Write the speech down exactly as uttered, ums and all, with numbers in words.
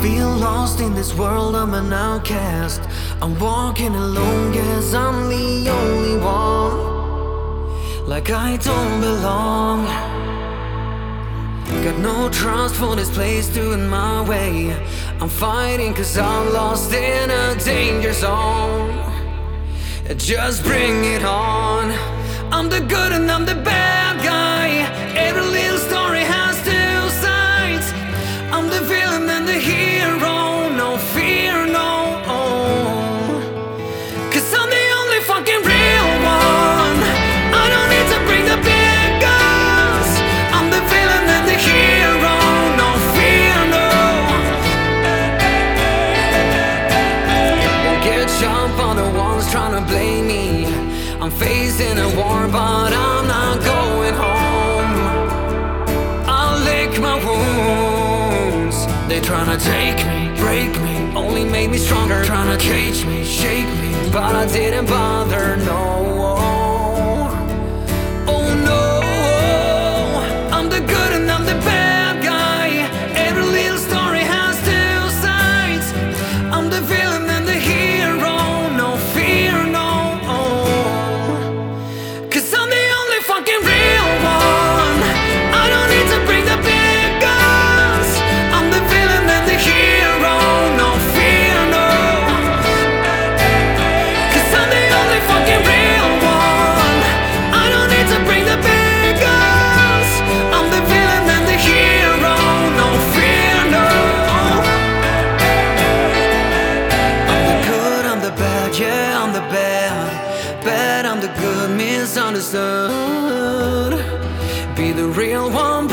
feel lost in this world, I'm an outcast. I'm walking alone, guess I'm the only one. Like I don't belong. Got no trust for this place doing my way. I'm fighting cause I'm lost in a danger zone. Just bring it on. I'm the good and I'm the bad guy. Every little story has two sides. I'm the villain and the hero. No fear, no. Cause I'm the only fucking real one. I don't need to bring the big guns. I'm the villain and the hero. No fear, no. Won't get jumped on the ones trying to blame me. I'm facing a war, but I'm not going home. I'll lick my wounds. They tryna take me, break me, only made me stronger. Tryna cage me, shake me, but I didn't bother, no. Oh no, I'm the good and I'm the bad guy. Every little story has two sides. I'm the villain and the hero. No fear, no. Fucking real one. I don't need to bring the big guns. I'm the villain and the hero. No fear, no. Cause I'm the only fucking real one. I don't need to bring the big guns. I'm the villain and the hero. No fear, no. I'm the good, I'm the bad, yeah, I'm the bad. Bad, I'm the good, misunderstood. Be the real one.